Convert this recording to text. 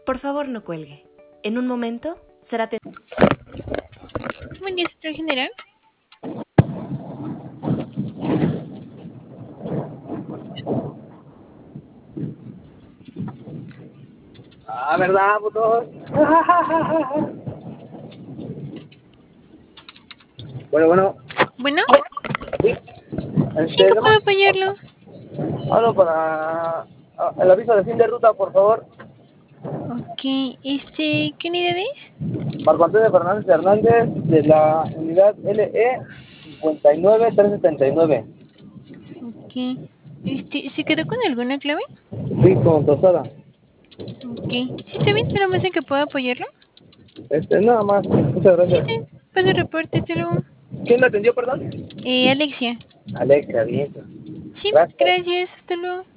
Por favor, no cuelgue. En un momento será atendido. Buen día, sector general. Ah, ¿verdad, puto? Bueno. Bueno, Sí. ¿sí en qué Nada puedo más. apoyarlo? Hablo para el aviso de fin de ruta, por favor. Ok, ¿qué unidad es? Marco Antonio Fernández Hernández, de la unidad LE 59379. Ok, ¿se quedó con alguna clave? Sí, con tostada. Ok, ¿sí está bien? ¿Pero más en que puedo apoyarlo? Nada más. Muchas Sí, gracias. sí, paso reporte, hasta luego. ¿Quién me atendió, perdón? Alexia. Alexa, bien. Sí, Gracias. gracias, hasta luego.